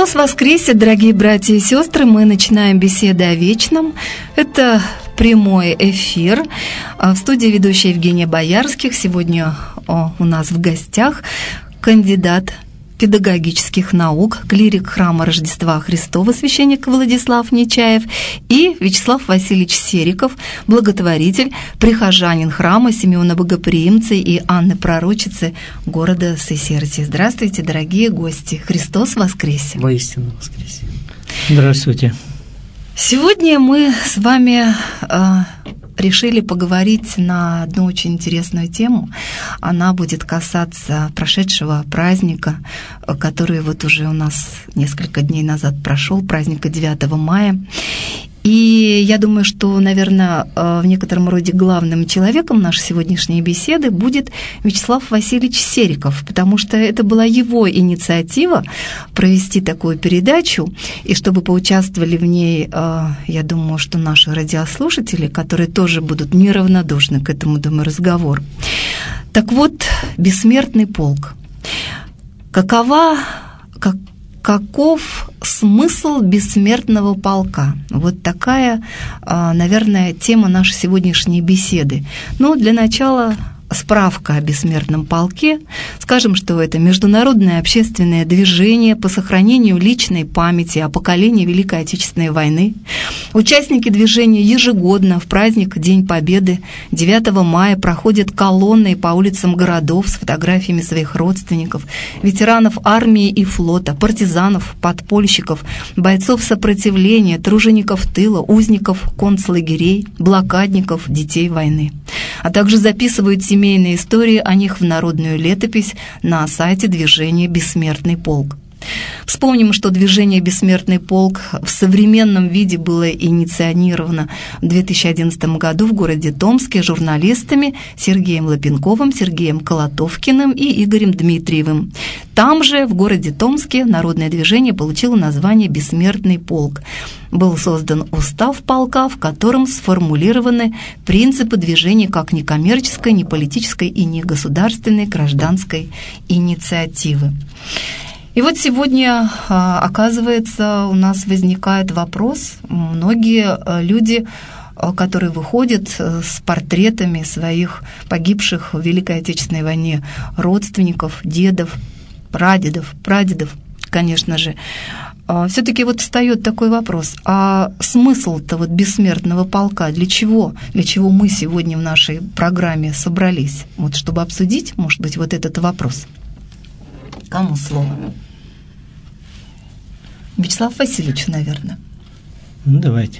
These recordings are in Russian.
Христос воскресе, дорогие братья и сестры! Мы начинаем беседы о вечном. Это прямой эфир. В студии ведущая Евгения Боярских. Сегодня у нас в гостях кандидат педагогических наук, клирик храма Рождества Христова, священник Владислав Нечаев, и Вячеслав Васильевич Сериков, благотворитель, прихожанин храма Симеона Богоприимца и Анны Пророчицы города Сысертия. Здравствуйте, дорогие гости! Христос воскресе! Воистину воскресе! Здравствуйте! Сегодня мы с вами решили поговорить на одну очень интересную тему. Она будет касаться прошедшего праздника, который вот уже у нас несколько дней назад прошел, праздника 9 мая. И я думаю, что, наверное, в некотором роде главным человеком нашей сегодняшней беседы будет Вячеслав Васильевич Сериков, потому что это была его инициатива провести такую передачу, и чтобы поучаствовали в ней, я думаю, что наши радиослушатели, которые тоже будут неравнодушны к этому, думаю, разговору. Так вот, бессмертный полк. Каков смысл бессмертного полка? Вот такая, наверное, тема нашей сегодняшней беседы. Но для начала справка о бессмертном полке. Скажем, что это международное общественное движение по сохранению личной памяти о поколении Великой Отечественной войны. Участники движения ежегодно в праздник День Победы 9 мая проходят колонной по улицам городов с фотографиями своих родственников, ветеранов армии и флота, партизанов, подпольщиков, бойцов сопротивления, тружеников тыла, узников концлагерей, блокадников, детей войны. А также записывают семейные истории о них в народную летопись на сайте движения «Бессмертный полк». Вспомним, что движение «Бессмертный полк» в современном виде было инициировано в 2011 году в городе Томске журналистами Сергеем Лапенковым, Сергеем Колотовкиным и Игорем Дмитриевым. Там же, в городе Томске, народное движение получило название «Бессмертный полк». Был создан устав полка, в котором сформулированы принципы движения как некоммерческой, не политической и не государственной гражданской инициативы. И вот сегодня, оказывается, у нас возникает вопрос. Многие люди, которые выходят с портретами своих погибших в Великой Отечественной войне родственников, дедов, прадедов, конечно же, все-таки вот встает такой вопрос: а смысл-то вот бессмертного полка для чего? Для чего мы сегодня в нашей программе собрались? Вот чтобы обсудить, может быть, вот этот вопрос. Кому слово? Вячеслав Васильевич, наверное. Ну, давайте.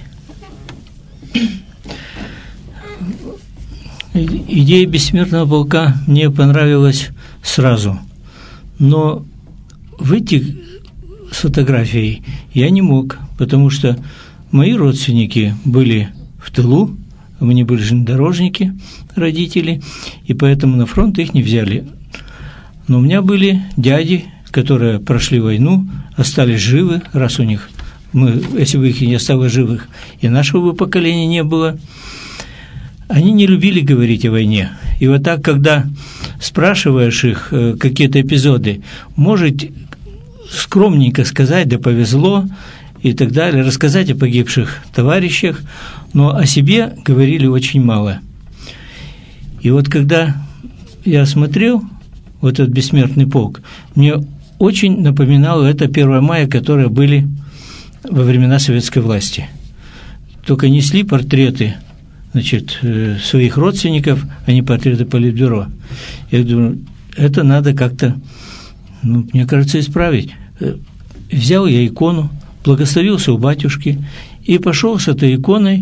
Идея бессмертного полка мне понравилась сразу, но выйти с фотографией я не мог, потому что мои родственники были в тылу, у меня были железнодорожники, родители, и поэтому на фронт их не взяли. Но у меня были которые прошли войну, остались живы, раз у них, если бы их не осталось живых, и нашего бы поколения не было. Они не любили говорить о войне. И вот так, когда спрашиваешь их какие-то эпизоды, может скромненько сказать, да повезло, и так далее, рассказать о погибших товарищах, но о себе говорили очень мало. И вот когда я смотрел вот этот бессмертный полк, мне очень напоминало это 1 мая, которые были во времена советской власти. Только несли портреты, своих родственников, а не портреты Политбюро. Я думаю, это надо как-то, мне кажется, исправить. Взял я икону, благословился у батюшки и пошел с этой иконой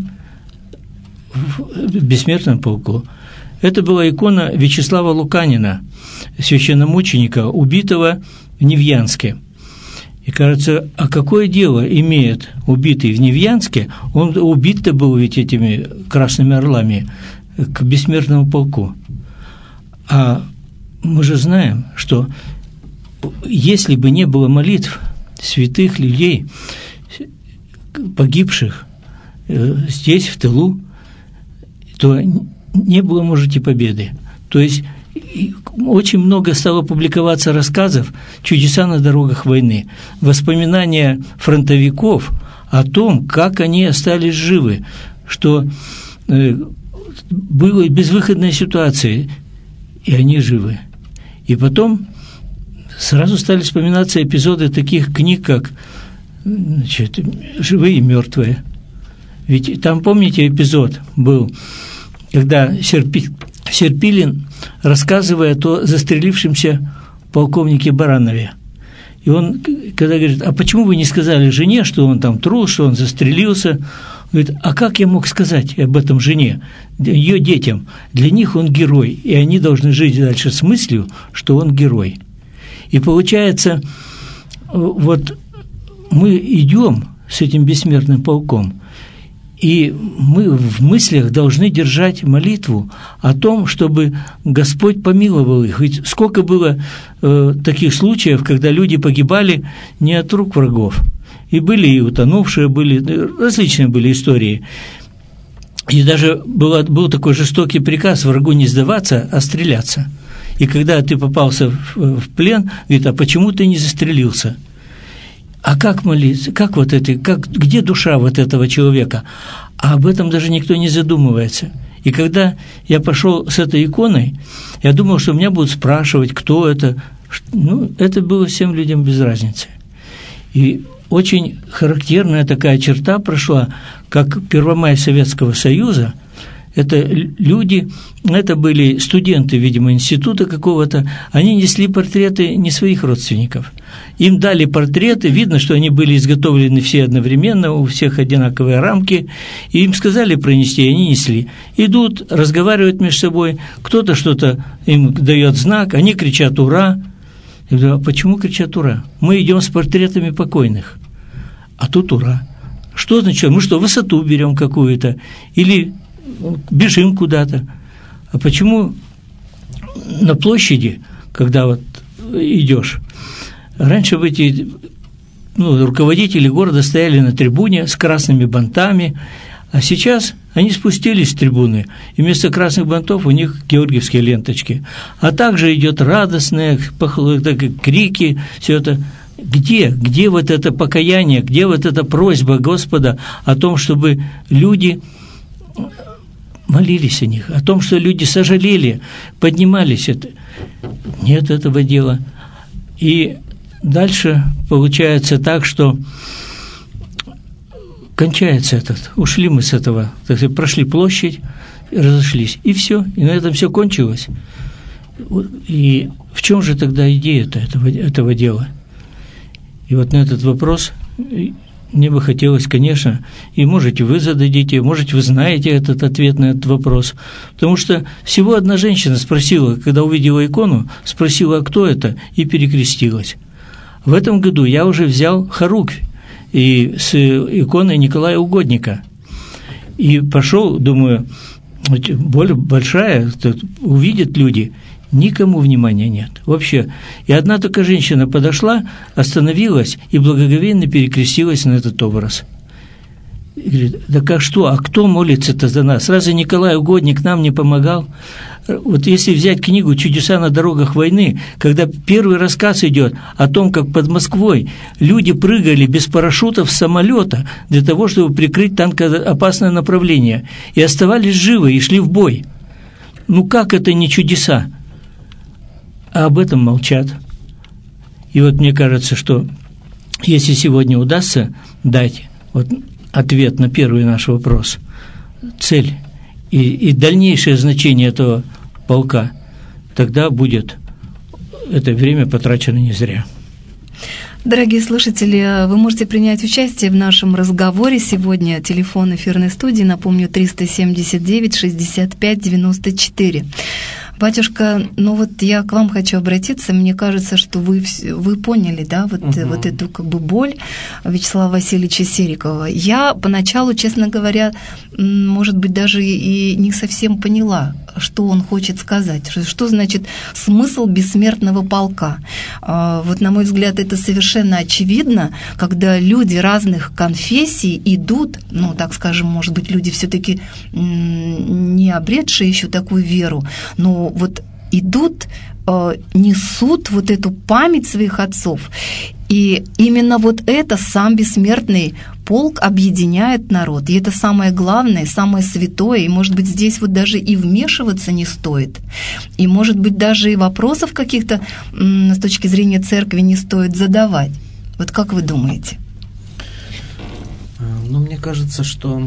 в бессмертном полку. Это была икона Вячеслава Луканина, священномученика, убитого в Невьянске. И кажется, а какое дело имеет убитый в Невьянске, он убит-то был ведь этими красными орлами, к бессмертному полку. А мы же знаем, что если бы не было молитв святых людей, погибших здесь, в тылу, то не было, может, и победы. То есть очень много стало публиковаться рассказов «Чудеса на дорогах войны», воспоминания фронтовиков о том, как они остались живы, что была безвыходная ситуация, и они живы. И потом сразу стали вспоминаться эпизоды таких книг, как, значит, «Живые и мертвые». Ведь там, помните, эпизод был, когда Серпилин, рассказывая о застрелившемся полковнике Баранове, и он, когда говорит, а почему вы не сказали жене, что он там трус, что он застрелился? Говорит, а как я мог сказать об этом жене, ее детям? Для них он герой, и они должны жить дальше с мыслью, что он герой. И получается, вот мы идем с этим бессмертным полком, и мы в мыслях должны держать молитву о том, чтобы Господь помиловал их. Ведь сколько было таких случаев, когда люди погибали не от рук врагов. И были и утонувшие, различные были истории. И даже был такой жестокий приказ врагу не сдаваться, а стреляться. И когда ты попался в плен, говорит, а почему ты не застрелился? А как молиться? Где душа вот этого человека? А об этом даже никто не задумывается. И когда я пошел с этой иконой, я думал, что меня будут спрашивать, кто это. Ну, это было всем людям без разницы. И очень характерная такая черта прошла, как Первомай Советского Союза. Это люди, это были студенты, видимо, института какого-то, они несли портреты не своих родственников. Им дали портреты, видно, что они были изготовлены все одновременно, у всех одинаковые рамки, и им сказали пронести, и они несли. Идут, разговаривают между собой, кто-то что-то им дает знак, они кричат «Ура!». Я говорю, а почему кричат «Ура»? Мы идем с портретами покойных, а тут «Ура». Что значит? Мы что, высоту берем какую-то? Или бежим куда-то? А почему на площади, когда вот идешь, раньше эти руководители города стояли на трибуне с красными бантами, а сейчас они спустились с трибуны, и вместо красных бантов у них георгиевские ленточки. А также идет радостные крики, все это. Где вот это покаяние, где вот эта просьба Господа о том, чтобы люди молились о них, о том, что люди сожалели, поднимались? Нет этого дела. И дальше получается так, что кончается ушли мы с этого, так сказать, прошли площадь, разошлись, и все, и на этом все кончилось. И в чем же тогда идея-то этого дела? И вот на этот вопрос мне бы хотелось, конечно, и можете вы зададите, можете вы знаете этот ответ на этот вопрос, потому что всего одна женщина спросила, когда увидела икону, спросила, а кто это, и перекрестилась. В этом году я уже взял хоруквь и с иконой Николая Угодника, и пошел, думаю, боль большая, увидят люди, никому внимания нет вообще. И одна только женщина подошла, остановилась и благоговейно перекрестилась на этот образ. И говорит, да как что, а кто молится-то за нас? Разве Николай Угодник нам не помогал? Вот если взять книгу «Чудеса на дорогах войны», когда первый рассказ идет о том, как под Москвой люди прыгали без парашютов с самолета для того, чтобы прикрыть танкоопасное направление, и оставались живы, и шли в бой. Ну как это не чудеса? А об этом молчат. И вот мне кажется, что если сегодня удастся дать вот ответ на первый наш вопрос, цель и дальнейшее значение этого полка, тогда будет это время потрачено не зря. Дорогие слушатели, вы можете принять участие в нашем разговоре сегодня. Телефон эфирной студии, напомню, 379-65-94. Батюшка, ну вот я к вам хочу обратиться. Мне кажется, что вы поняли, да, вот эту как бы боль Вячеслава Васильевича Серикова. Я поначалу, честно говоря, может быть, даже и не совсем поняла, что он хочет сказать, что значит смысл бессмертного полка. Вот, на мой взгляд, это совершенно очевидно, когда люди разных конфессий идут, ну, так скажем, может быть, люди все-таки не обретшие еще такую веру, но вот идут, несут вот эту память своих отцов. И именно вот это сам бессмертный полк объединяет народ. И это самое главное, самое святое. И, может быть, здесь вот даже и вмешиваться не стоит. И, может быть, даже и вопросов каких-то с точки зрения церкви не стоит задавать. Вот как вы думаете? Ну, мне кажется, что,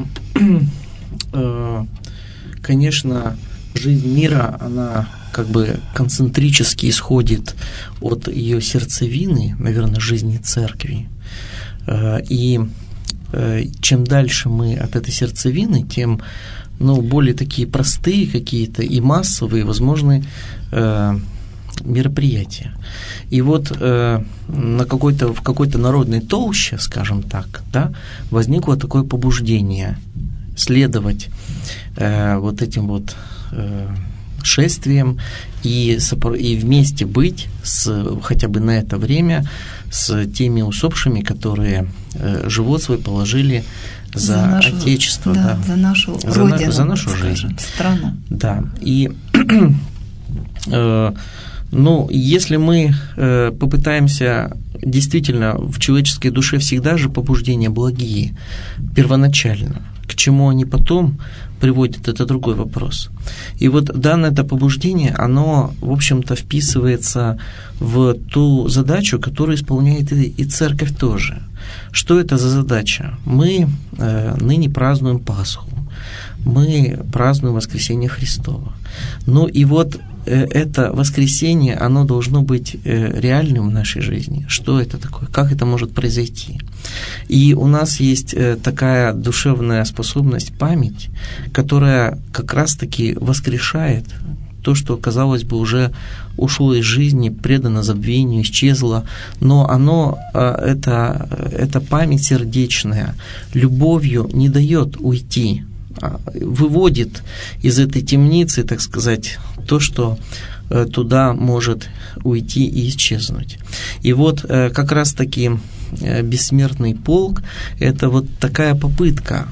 конечно, жизнь мира, она как бы концентрически исходит от ее сердцевины, наверное, жизни церкви. И чем дальше мы от этой сердцевины, тем более такие простые какие-то и массовые возможны мероприятия. И вот в какой-то народной толще, скажем так, да, возникло такое побуждение следовать вот этим вот шествием и вместе быть хотя бы на это время с теми усопшими, которые живот свой положили за нашу, Отечество, да, за нашу Родину, за нашу жизнь, страну. Да, и если мы попытаемся, действительно, в человеческой душе всегда же побуждения благие, первоначально. К чему они потом приводят, это другой вопрос. И вот данное это побуждение, оно, в общем-то, вписывается в ту задачу, которую исполняет и церковь тоже. Что это за задача? Мы ныне празднуем Пасху, мы празднуем Воскресение Христово. И вот это воскресение, оно должно быть реальным в нашей жизни. Что это такое? Как это может произойти? И у нас есть такая душевная способность, память, которая как раз-таки воскрешает то, что, казалось бы, уже ушло из жизни, предано забвению, исчезло, но эта память сердечная любовью не дает уйти, выводит из этой темницы, так сказать, то, что туда может уйти и исчезнуть. И вот как раз-таки бессмертный полк – это вот такая попытка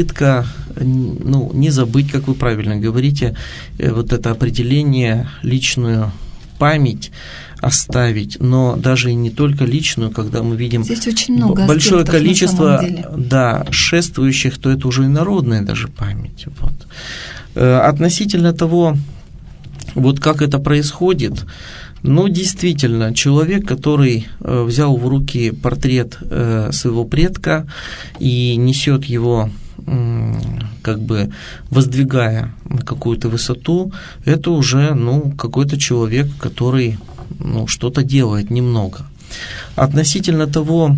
не забыть, как вы правильно говорите, вот это определение, личную память оставить, но даже и не только личную, когда мы видим большое количество шествующих, то это уже и народная даже память. Вот. Относительно того, вот как это происходит, действительно, человек, который взял в руки портрет своего предка и несет его, как бы воздвигая на какую-то высоту, это уже, какой-то человек, который, что-то делает немного. Относительно того,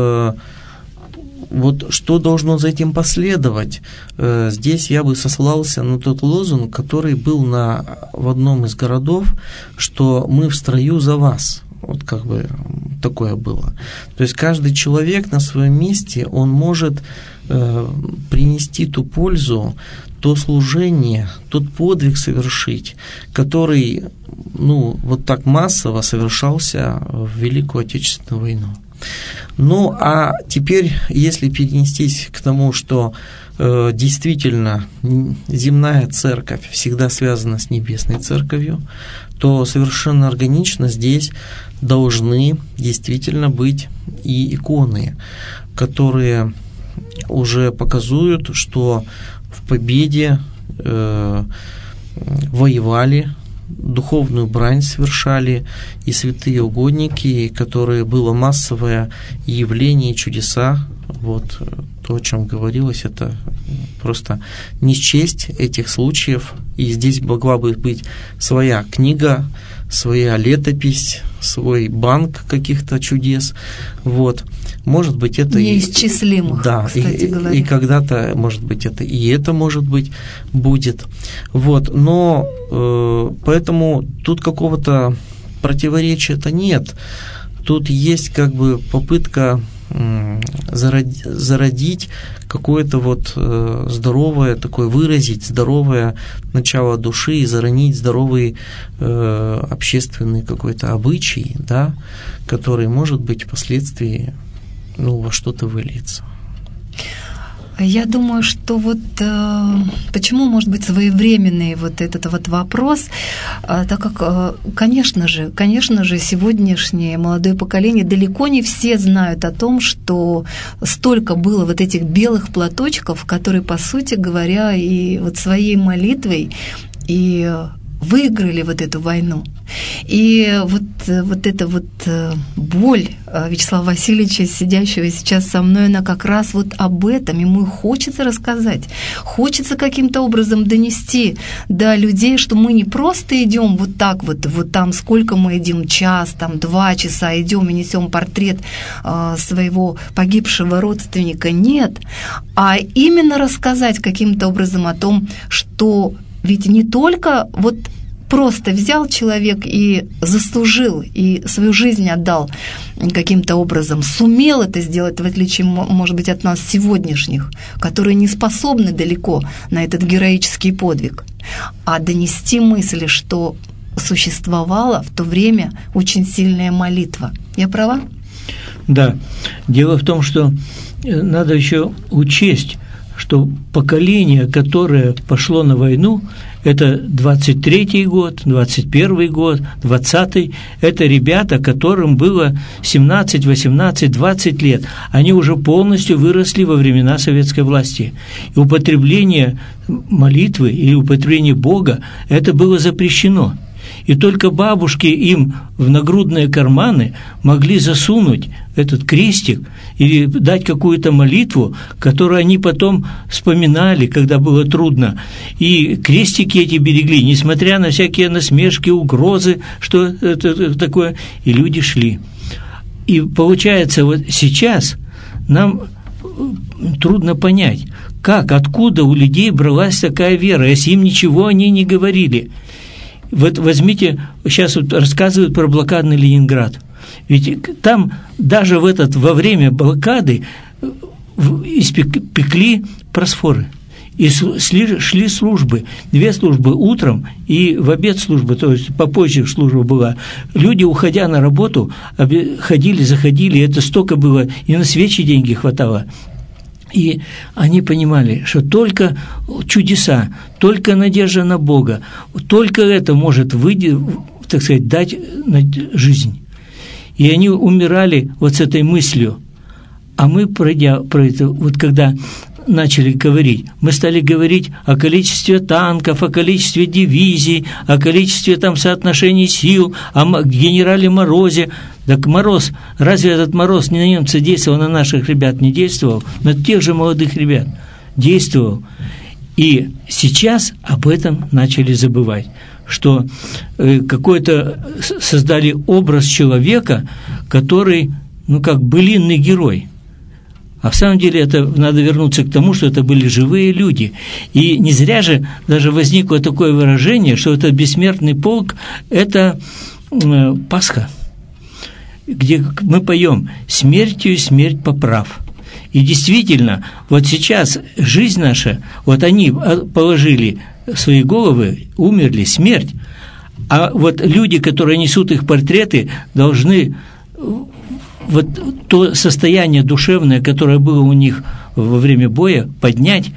вот что должно за этим последовать, здесь я бы сослался на тот лозунг, который был в одном из городов, что мы в строю за вас. Вот как бы такое было. То есть каждый человек на своем месте, он может принести ту пользу, то служение, тот подвиг совершить, который, вот так массово совершался в Великую Отечественную войну. А теперь, если перенестись к тому, что действительно земная церковь всегда связана с небесной церковью, то совершенно органично здесь должны действительно быть и иконы, которые уже показывают, что в победе воевали, духовную брань совершали и святые угодники, которые было массовое явление, чудеса. Вот то, о чем говорилось, это просто не счесть этих случаев. И здесь могла бы быть своя книга, своя летопись, свой банк каких-то чудес. Вот. Может быть, это неисчислимых, да, кстати говоря. И когда-то, может быть, это может быть, будет. Вот. Но поэтому тут какого-то противоречия-то нет. Тут есть как бы попытка зародить какое-то вот здоровое, такое выразить здоровое начало души и заронить здоровый общественный какой-то обычай, да, который, может быть, впоследствии во что-то выльется. Я думаю, что вот почему может быть своевременный вот этот вот вопрос, так как, конечно же, сегодняшнее молодое поколение далеко не все знают о том, что столько было вот этих белых платочков, которые, по сути говоря, и вот своей молитвой и выиграли вот эту войну. И вот эта вот боль Вячеслава Васильевича, сидящего сейчас со мной, она как раз вот об этом. Ему хочется рассказать, хочется каким-то образом донести до людей, что мы не просто идем вот так вот там, сколько мы идем, час, там 2 часа идем и несем портрет своего погибшего родственника. Нет, а именно рассказать каким-то образом о том, что ведь не только вот просто взял человек и заслужил, и свою жизнь отдал каким-то образом, сумел это сделать, в отличие, может быть, от нас сегодняшних, которые не способны далеко на этот героический подвиг, а донести мысли, что существовала в то время очень сильная молитва. Я права? Да. Дело в том, что надо еще учесть, что поколение, которое пошло на войну, это 23-й год, 21-й год, 20-й, это ребята, которым было 17, 18, 20 лет. Они уже полностью выросли во времена советской власти. И употребление молитвы или употребление Бога, это было запрещено. И только бабушки им в нагрудные карманы могли засунуть этот крестик или дать какую-то молитву, которую они потом вспоминали, когда было трудно. И крестики эти берегли, несмотря на всякие насмешки, угрозы, что это такое, и люди шли. И получается, вот сейчас нам трудно понять, как, откуда у людей бралась такая вера, если им ничего они не говорили. Вот возьмите, сейчас вот рассказывают про блокадный Ленинград. Ведь там даже во время блокады испекли просфоры. И шли службы, 2 службы утром и в обед служба, то есть попозже служба была. Люди, уходя на работу, ходили, заходили, это столько было, и на свечи деньги хватало. И они понимали, что только чудеса, только надежда на Бога, только это может так сказать, дать жизнь. И они умирали вот с этой мыслью. А мы, пройдя про это, вот когда начали говорить, мы стали говорить о количестве танков, о количестве дивизий, о количестве там соотношений сил, о генерале Морозе. Так Мороз, разве этот Мороз не на немца действовал, на наших ребят не действовал? На тех же молодых ребят действовал. И сейчас об этом начали забывать, что какой-то создали образ человека, который, как былинный герой. А в самом деле это надо вернуться к тому, что это были живые люди. И не зря же даже возникло такое выражение, что это бессмертный полк – это Пасха, где мы поем «Смертью смерть поправ». И действительно, вот сейчас жизнь наша, вот они положили свои головы, умерли, смерть, а вот люди, которые несут их портреты, должны вот то состояние душевное, которое было у них во время боя, поднять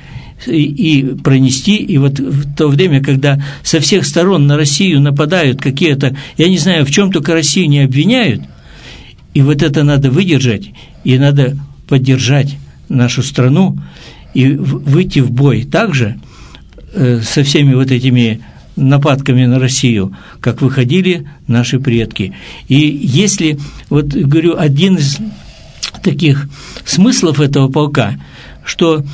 и пронести. И вот в то время, когда со всех сторон на Россию нападают какие-то, я не знаю, в чем только Россию не обвиняют, и вот это надо выдержать, и надо поддержать нашу страну, и выйти в бой также со всеми вот этими нападками на Россию, как выходили наши предки. И если, вот говорю, один из таких смыслов этого полка, что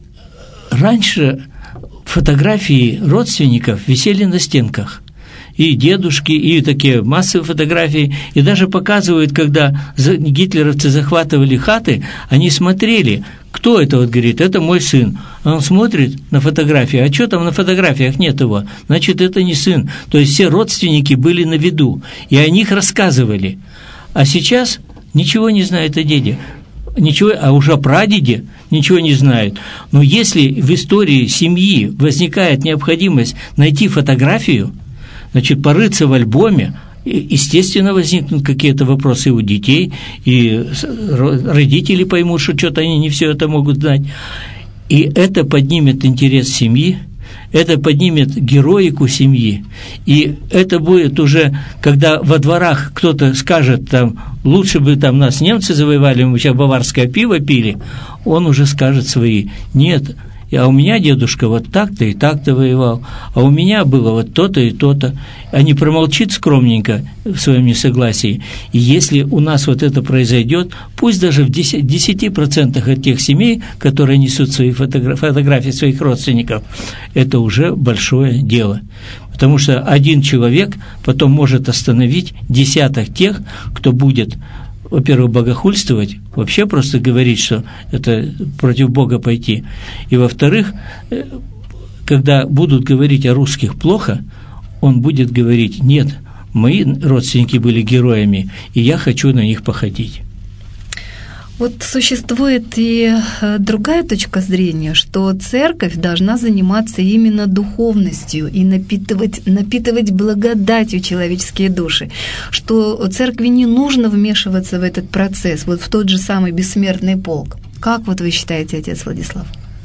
раньше фотографии родственников висели на стенках, и дедушки, и такие массовые фотографии, и даже показывают, когда гитлеровцы захватывали хаты, они смотрели, кто это, вот говорит, это мой сын. А он смотрит на фотографии, а что там на фотографиях нет его? Значит, это не сын. То есть все родственники были на виду, и о них рассказывали. А сейчас ничего не знает о деде, ничего, а уже о прадеде ничего не знают. Но если в истории семьи возникает необходимость найти фотографию, значит, порыться в альбоме, естественно, возникнут какие-то вопросы у детей, и родители поймут, что что-то они не все это могут знать. И это поднимет интерес семьи, это поднимет героику семьи, и это будет уже, когда во дворах кто-то скажет, там, лучше бы там нас немцы завоевали, мы сейчас баварское пиво пили, он уже скажет свои, нет, а у меня дедушка вот так-то и так-то воевал, а у меня было вот то-то и то-то, а не промолчит скромненько в своем несогласии. И если у нас вот это произойдет, пусть даже в 10% от тех семей, которые несут свои фотографии своих родственников, это уже большое дело. Потому что один человек потом может остановить десяток тех, кто будет, во-первых, богохульствовать, вообще просто говорить, что это против Бога пойти. И, во-вторых, когда будут говорить о русских плохо, он будет говорить, нет, мои родственники были героями, и я хочу на них походить. Вот существует и другая точка зрения, что церковь должна заниматься именно духовностью и напитывать благодатью человеческие души, что церкви не нужно вмешиваться в этот процесс, вот в тот же самый бессмертный полк. Как вот вы считаете, отец Владислав?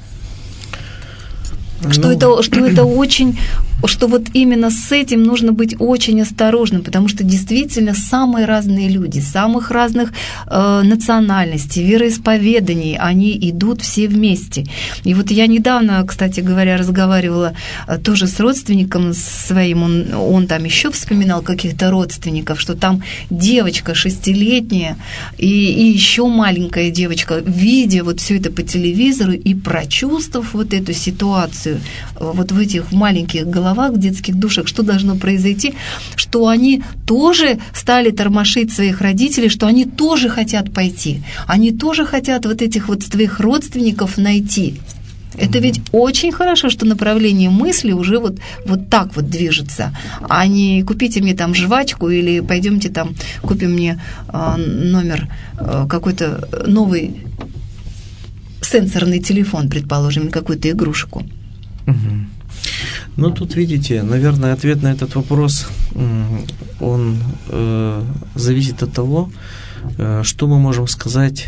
Что это очень, что вот именно с этим нужно быть очень осторожным, потому что действительно самые разные люди, самых разных национальностей, вероисповеданий, они идут все вместе. И вот я недавно, кстати говоря, разговаривала тоже с родственником своим, он там еще вспоминал каких-то родственников, что там девочка 6-летняя и еще маленькая девочка, видя вот все это по телевизору и прочувствовав вот эту ситуацию, вот в этих маленьких головах, в детских душах, что должно произойти, что они тоже стали тормошить своих родителей, что они тоже хотят пойти, они тоже хотят вот этих вот своих родственников найти. Это ведь очень хорошо, что направление мысли уже вот так вот движется, а не купите мне там жвачку или пойдемте там купим мне номер какой-то новый сенсорный телефон, предположим, какую-то игрушку. Ну, тут, видите, наверное, ответ на этот вопрос, он зависит от того, что мы можем сказать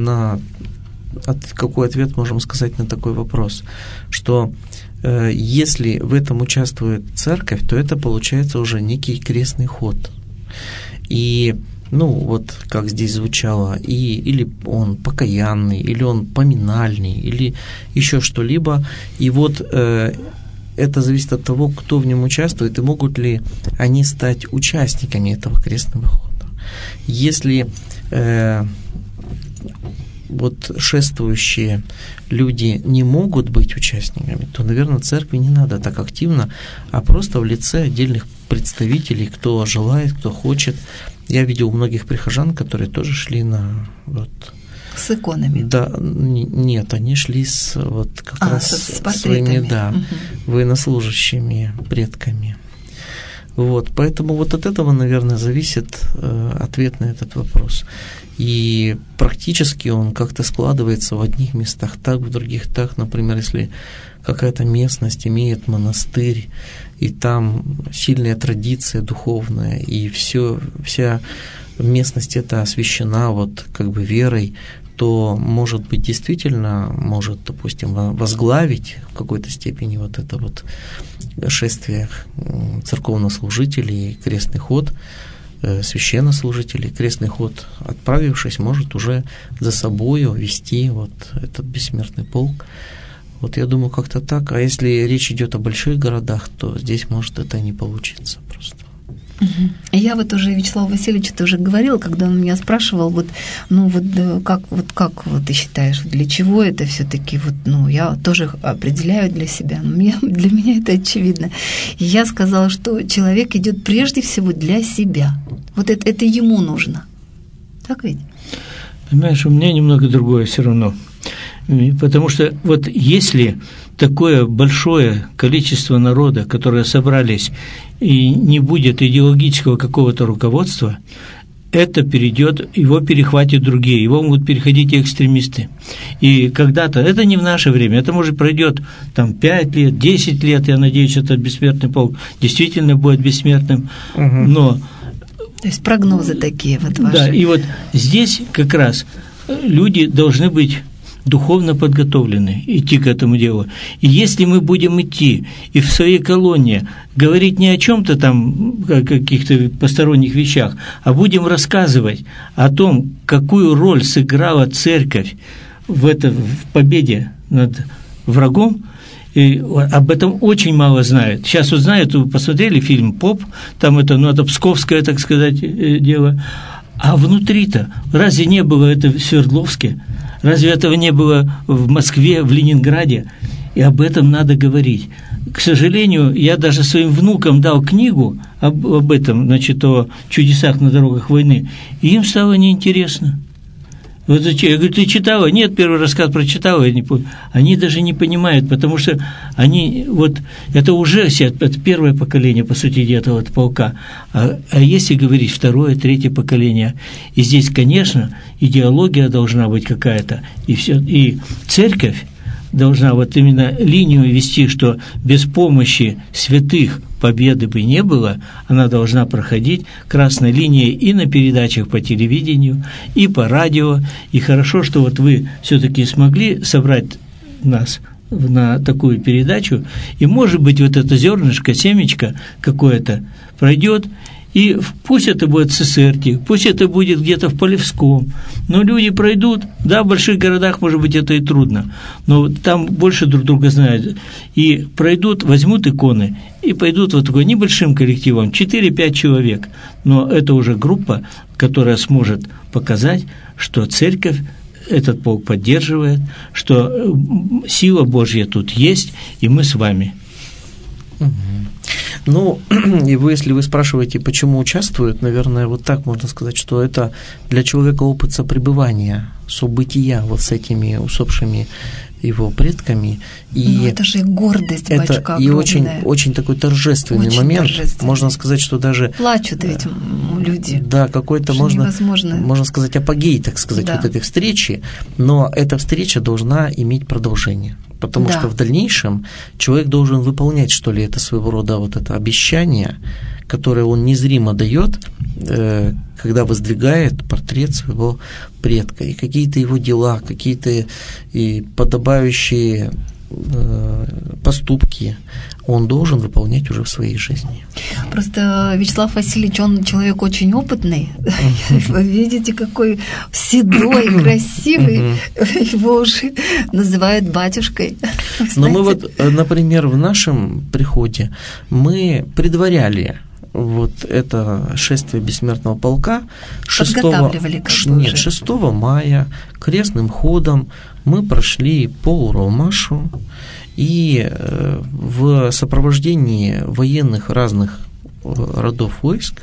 какой ответ можем сказать на такой вопрос, что если в этом участвует церковь, то это получается уже некий крестный ход. И вот как здесь звучало, или он покаянный, или он поминальный, или еще что-либо. И вот это зависит от того, кто в нем участвует, и могут ли они стать участниками этого крестного хода. Если вот шествующие люди не могут быть участниками, то, наверное, церкви не надо так активно, а просто в лице отдельных представителей, кто желает, кто хочет. Я видел у многих прихожан, которые тоже шли с иконами. Да, нет, они шли с своими, военнослужащими предками. Поэтому вот от этого, наверное, зависит ответ на этот вопрос. И практически он как-то складывается в одних местах так, в других так. Например, если какая-то местность имеет монастырь, и там сильная традиция духовная, и вся местность эта освящена верой, то, может быть, действительно допустим, возглавить в какой-то степени это шествие церковнослужителей, крестный ход, священнослужителей, крестный ход, отправившись, может уже за собою вести этот бессмертный полк. Я думаю, как-то так. А если речь идет о больших городах, то здесь может это не получиться просто. Я уже Вячеславу Васильевичу тоже говорила, когда он меня спрашивал, как ты считаешь, для чего это все-таки, я тоже определяю для себя, но для меня это очевидно. И я сказала, что человек идет прежде всего для себя. Это ему нужно. Так ведь? Понимаешь, у меня немного другое все равно. Потому что если такое большое количество народа, которые собрались, и не будет идеологического какого-то руководства, это его перехватят другие, его могут переходить и экстремисты. И когда-то, это не в наше время, это, может, пройдет 5 лет, 10 лет, я надеюсь, этот бессмертный полк действительно будет бессмертным, но... То есть прогнозы такие ваши. Да, и здесь как раз люди должны быть духовно подготовлены идти к этому делу. И если мы будем идти и в своей колонне говорить не о чем-то там, о каких-то посторонних вещах, а будем рассказывать о том, какую роль сыграла церковь в победе над врагом, и об этом очень мало знают. Сейчас вот знают, вы посмотрели фильм «Поп», там это псковское, так сказать, дело. А внутри-то разве не было это в Свердловске? Разве этого не было в Москве, в Ленинграде? И об этом надо говорить. К сожалению, я даже своим внукам дал книгу об этом, значит, о чудесах на дорогах войны, и им стало неинтересно. Вот я говорю, ты читала? Нет, первый рассказ прочитала, я не помню. Они даже не понимают, потому что они, вот, это уже это первое поколение, по сути дела, этого полка. А если говорить второе, третье поколение, и здесь, конечно, идеология должна быть какая-то, и все, и церковь должна вот именно линию вести, что без помощи святых победы бы не было, она должна проходить красной линией и на передачах по телевидению, и по радио. И хорошо, что вот вы все-таки смогли собрать нас на такую передачу, и, может быть, вот это зернышко, семечко какое-то пройдет, и пусть это будет в Цистерне, пусть это будет где-то в Полевском, но люди пройдут, да, в больших городах, может быть, это и трудно, но там больше друг друга знают, и пройдут, возьмут иконы, и пойдут вот такой небольшим коллективом, 4-5 человек, но это уже группа, которая сможет показать, что церковь этот полк поддерживает, что сила Божья тут есть, и мы с вами. Ну, и вы, если вы спрашиваете, почему участвуют, наверное, вот так можно сказать, что это для человека опыт сопребывания, события вот с этими усопшими его предками. И это же гордость, батюшка, это и очень, очень такой торжественный очень момент. Торжественный. Можно сказать, что даже... Плачут ведь люди. Да, какой-то можно сказать, апогей, так сказать, да. Вот этой встречи, но эта встреча должна иметь продолжение. Потому да. Что в дальнейшем человек должен выполнять, что ли, это своего рода вот это обещание, которое он незримо дает, когда воздвигает портрет своего предка. И какие-то его дела, какие-то и подобающие поступки он должен выполнять уже в своей жизни. Просто Вячеслав Васильевич, он человек очень опытный. Вы видите, какой седой, красивый. Его уже называют батюшкой. Но мы вот, например, в нашем приходе мы предваряли вот это шествие бессмертного полка 6 мая крестным ходом мы прошли полуромашу, и в сопровождении военных разных родов войск,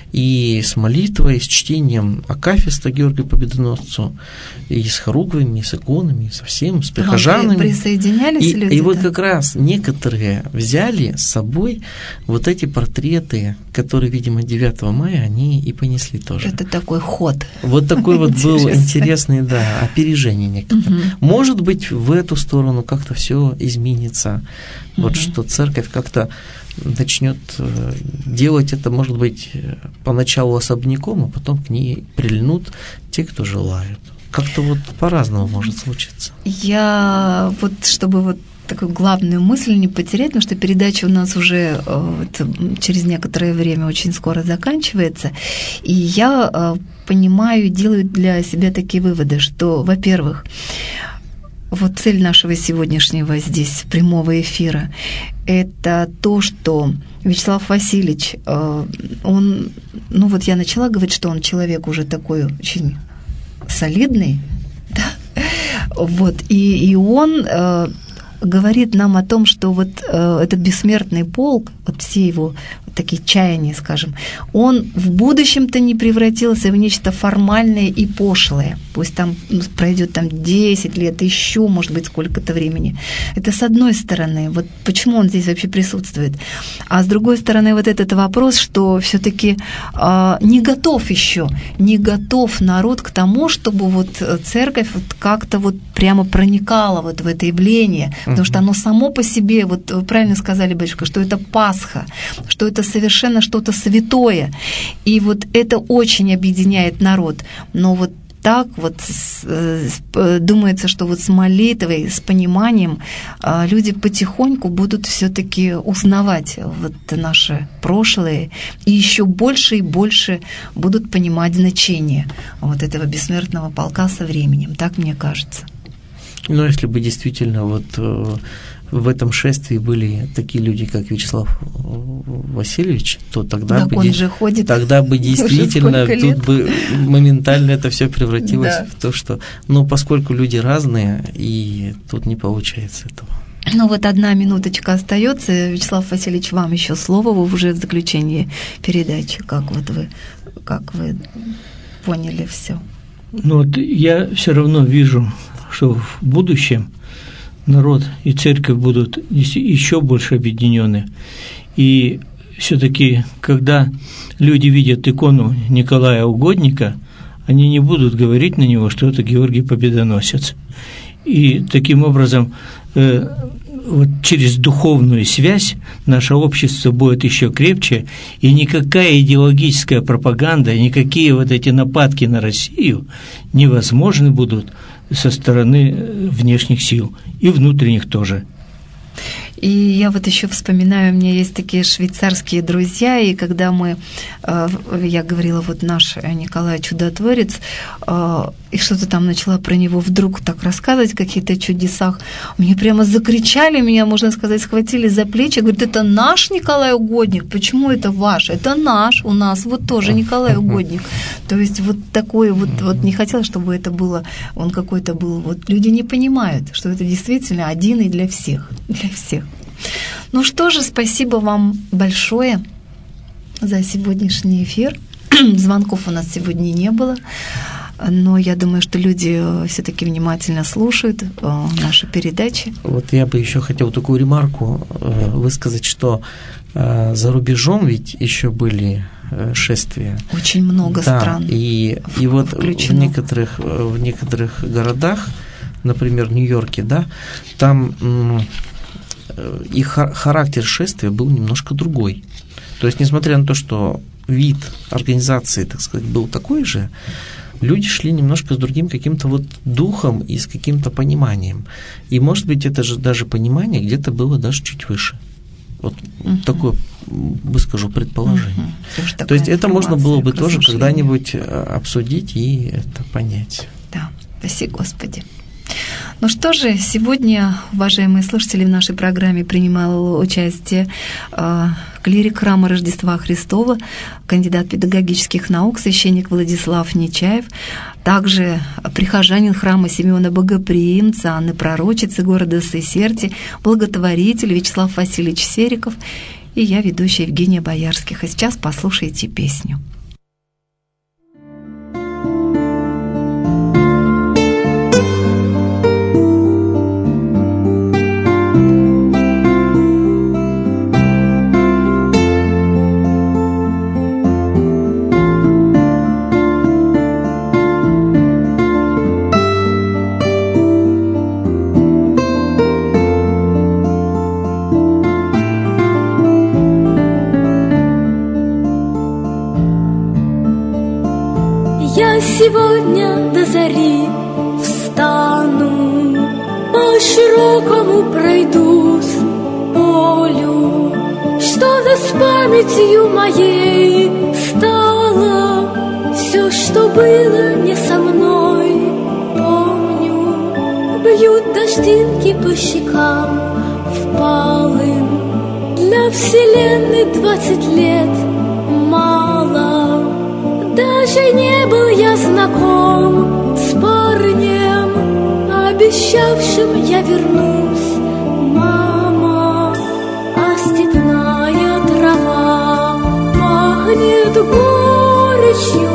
и с молитвой, с чтением акафиста Георгию Победоносцу, и с хоругвями, и с иконами, и со всем, с прихожанами. Присоединялись люди? И вот как раз некоторые взяли с собой вот эти портреты, которые, видимо, 9 мая они и понесли тоже. Это такой ход. Вот такой вот был интересный, да, опережение некоторое. Может быть, в эту сторону как-то все изменится. Вот что церковь как-то начнет делать это, может быть, поначалу особняком, а потом к ней прильнут те, кто желают. Как-то вот по-разному может случиться. Я вот, чтобы вот такую главную мысль не потерять, потому что передача у нас уже через некоторое время очень скоро заканчивается, и я понимаю, делаю для себя такие выводы, что, во-первых, вот цель нашего сегодняшнего здесь прямого эфира – это то, что Вячеслав Васильевич, он, ну вот я начала говорить, что он человек уже такой очень солидный, да? Вот, и он говорит нам о том, что вот этот бессмертный полк, вот все его такие чаяния, скажем, он в будущем-то не превратился в нечто формальное и пошлое. Пусть там пройдет там 10 лет, еще, может быть, сколько-то времени. Это с одной стороны. Вот почему он здесь вообще присутствует. А с другой стороны, вот этот вопрос, что все-таки не готов еще, не готов народ к тому, чтобы вот церковь вот как-то вот прямо проникала вот в это явление. Потому что оно само по себе, вот вы правильно сказали, батюшка, что это Пасха, что это совершенно что-то святое. И вот это очень объединяет народ. Но вот так вот думается, что вот с молитвой, с пониманием люди потихоньку будут все-таки узнавать вот наше прошлое и еще больше и больше будут понимать значение вот этого бессмертного полка со временем. Так мне кажется. Ну, если бы действительно вот в этом шествии были такие люди, как Вячеслав Васильевич, то тогда, так он же ходит тогда бы действительно тут бы моментально это все превратилось в то, что... Ну, поскольку люди разные, и тут не получается этого. Ну вот 1 минуточка остается. Вячеслав Васильевич, вам еще слово, вы уже в заключении передачи. Как вы поняли все? Ну вот я все равно вижу, что в будущем народ и церковь будут еще больше объединены. И все-таки, когда люди видят икону Николая Угодника, они не будут говорить на него, что это Георгий Победоносец. И таким образом, вот через духовную связь наше общество будет еще крепче, и никакая идеологическая пропаганда, никакие вот эти нападки на Россию невозможны будут со стороны внешних сил и внутренних тоже. И я вот еще вспоминаю, у меня есть такие швейцарские друзья, и когда я говорила, вот наш Николай Чудотворец, и что-то там начала про него вдруг так рассказывать, какие-то чудесах, мне прямо закричали, меня, можно сказать, схватили за плечи, говорят, это наш Николай Угодник, почему это ваш? Это наш, у нас вот тоже Николай Угодник. То есть вот такое вот не хотела, чтобы это было, он какой-то был, вот люди не понимают, что это действительно один и для всех, для всех. Ну что же, спасибо вам большое за сегодняшний эфир. Звонков у нас сегодня не было, но я думаю, что люди все-таки внимательно слушают наши передачи. Вот я бы еще хотел такую ремарку высказать, что за рубежом ведь еще были шествия. Очень много стран. И вот в некоторых городах, например, в Нью-Йорке, да, там и характер шествия был немножко другой. То есть, несмотря на то, что вид организации, так сказать, был такой же, люди шли немножко с другим каким-то вот духом и с каким-то пониманием. И, может быть, это же даже понимание где-то было даже чуть выше. Вот такое, выскажу, предположение. То есть, это можно было бы тоже когда-нибудь обсудить и это понять. Да, спасибо, Господи. Ну что же, сегодня, уважаемые слушатели, в нашей программе принимал участие клирик храма Рождества Христова, кандидат педагогических наук, священник Владислав Нечаев, также прихожанин храма Симеона Богоприимца, Анны Пророчицы города Сысерти, благотворитель Вячеслав Васильевич Сериков и я, ведущая Евгения Боярских. А сейчас послушайте песню. Сегодня до зари встану, по широкому пройдусь полю, что за с памятью моей стало, все, что было не со мной, помню, бьют дождинки по щекам впалым, для вселенной 20 лет мало. Даже не был я знаком с парнем, обещавшим я вернусь, мама, а степная трава пахнет горечью,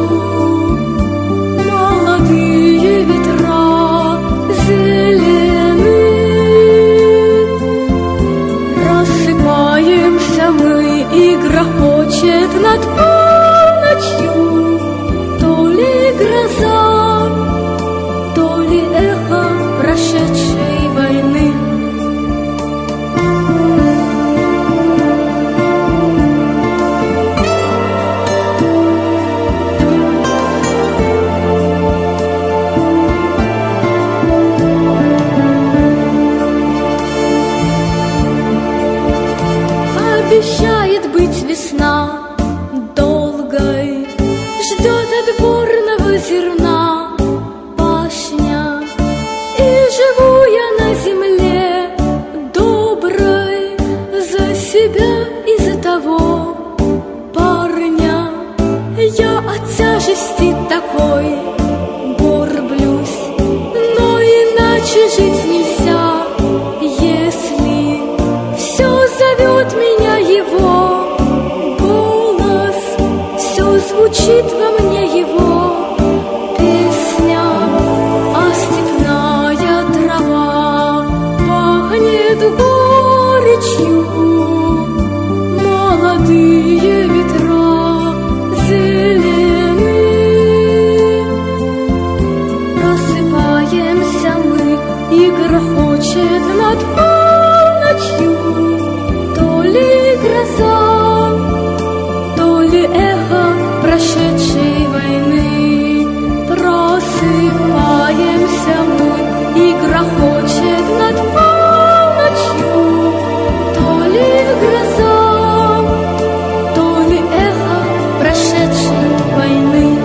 молодые ветра зелены, рассыпаемся мы, и грохочет над полночью то ли гроза, то ли эхо прошедшей войны. обещает быть весна долгой, ждет отборного зерна пашня. И живу я на земле доброй за себя и за того парня. Я от тяжести такой горблюсь, но иначе жить нельзя, если все зовет меня его голос, все звучит во мне его песня. А степная трава пахнет горечью, молодые ветра зелены. Просыпаемся мы, и грохочет над полночью то ли гроза, то ли эхо прошедшей войны. Просыпаемся мы, и грохочет над полночью то ли гроза, то ли эхо прошедшей войны.